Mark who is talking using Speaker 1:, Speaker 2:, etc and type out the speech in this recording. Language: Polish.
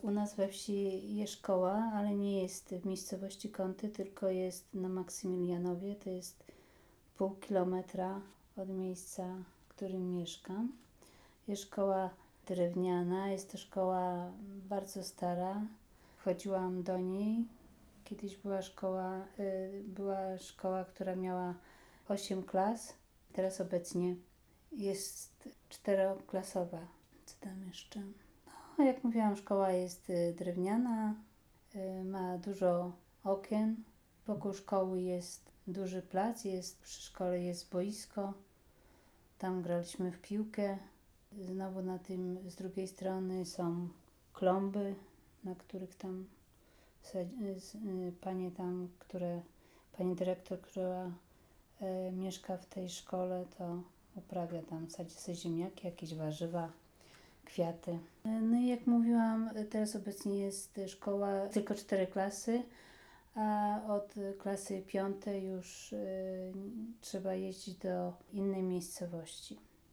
Speaker 1: U nas we wsi jest szkoła, ale nie jest w miejscowości Kąty, tylko jest na Maksymilianowie. To jest pół kilometra od miejsca, w którym mieszkam. Jest szkoła drewniana, jest to szkoła bardzo stara. Chodziłam do niej. Kiedyś była szkoła, która miała 8 klas. Teraz obecnie jest 4-klasowa. Co tam jeszcze? No, jak mówiłam, szkoła jest drewniana, ma dużo okien. Wokół szkoły jest duży plac, przy szkole jest boisko. Tam graliśmy w piłkę. Znowu z drugiej strony są klomby, na których tam pani dyrektor, która mieszka w tej szkole, to uprawia tam, sadzi sobie ziemniaki, jakieś warzywa, kwiaty. No i jak mówiłam, teraz obecnie jest szkoła tylko 4 klasy, a od klasy 5 już trzeba jeździć do innej miejscowości.